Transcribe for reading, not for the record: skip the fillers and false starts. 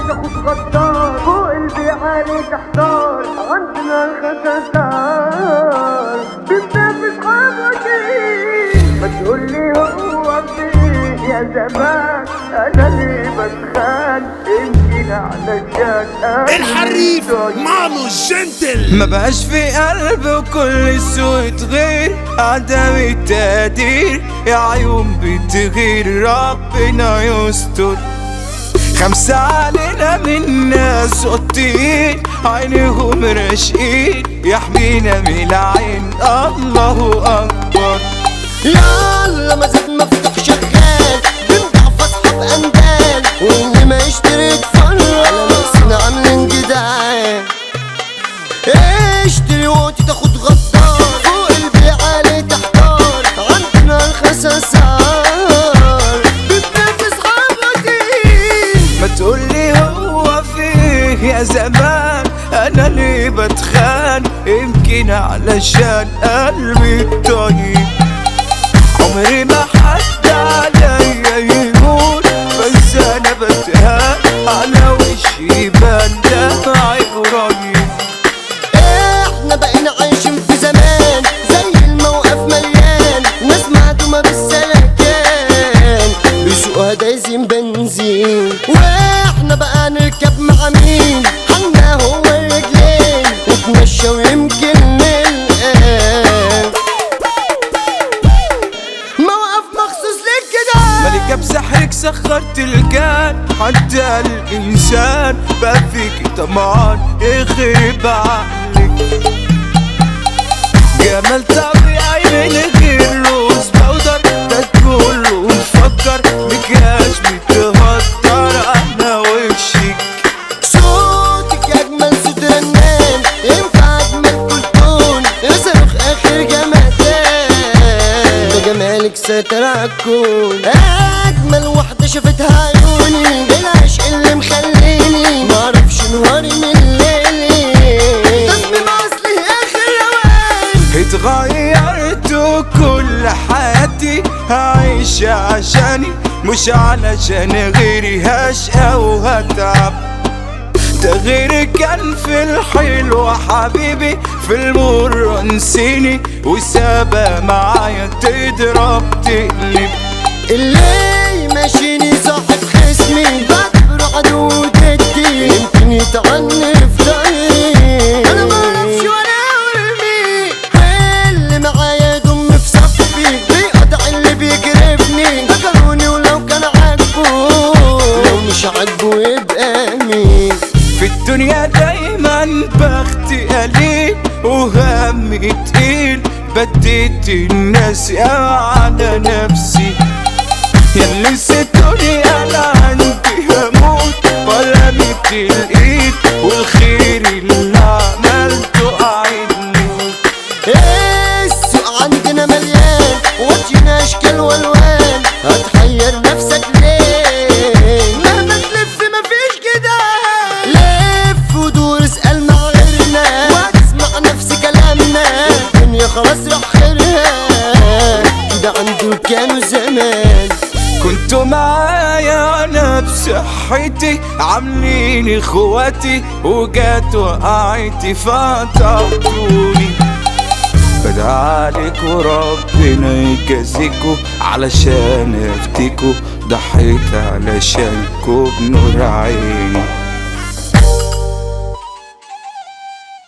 تاخد غدار فوق البيعة ليه تحتار عندنا الخساسار بننافس حبتي ما تقولي هو فين يا زمان انا ليه بتخان يمكن علشان الحريف مانو الجنتل ما بقاش في قلب وكل سوء يتغير عدم التقدير يا عيون بتغير ربنا يستر 5 علينا من ناس قطين عينيهم راشقين يحمينا من العين الله اكبر يلا مزاج مفتوح شغال بنضعف اصحاب اندال واللي ما يشتري يتفرج على نفسنا عاملين جدعان اشتري وقت تاخد غدار فوق البيعة ليه تحتار عندنا الخساسار بننافس حبتين ما تقولي هو فيه يا زمان انا ليه بتخان يمكن علشان قلبي الطيب عمري ما حد عليا يقول بس انا بتهان على وشي يبان دمعي قريب احنا بقينا عايشين في زمان زي الموقف مليان ناس معدومة بالسلكان بيسوقها دايزين بنزين واحنا بقى نركب مع مين حنا هو الرجلين نتمشى ويمكن نلقاه موقف مخصوص ليك كده ملكة بسحرك سخرت الكان حتى الإنسان بقى فيكي طمعان يخرب عقلك جمال طبيعي من غير روز بودر ده كله مفكر مكياج بتهدر أنا وشك صوتك أجمل صوت رنان ينفع أجمل كرتون يصرخ آخر جمدان ده جمالك ساتر عالكون أجمل واحدة شافتها عيوني العشق اللي مخليني معرفش نهاري من ليلي تصميم أصلي آخر روان اتغيرت وكل حياتي هعيش عشاني مش علشان غيري هشقى وهتعب تغيرك كان في الحلو حبيبي في المر نسيني وسابة معايا تضرب تقلب اللي ماشيني صاحب خصمي بعتبره عدو جدي يمكن يتعني في طريقي انا معرفش ولا اقولمي اللي معايا يضم في صفي بيقطع اللي بيجرفني ذكروني ولو كان عاجبه لو مش عاجبه يبقى مين في الدنيا دايما بختي قليل وهمي تقيل بديت الناس على نفسي ياللي ستوني انا عندي هموت ولا مت الايد والخير اللي عملته اعيدني السوق عندنا مليان وجهنا اشكال والوان هتحير نفسك ليه مهما تلف مفيش كده لف ودور اسأل مع غيرنا واسمع نفس كلامنا الدنيا خلاص راح خيرها كده عنده كانوا زمان كنتوا معايا انا بصحتي عاملين اخواتي وجات وقعتي فقطعتوني بدعالك وربنا يجازيكوا علشان افتكوا ضحيت علشانكوا بنور عيني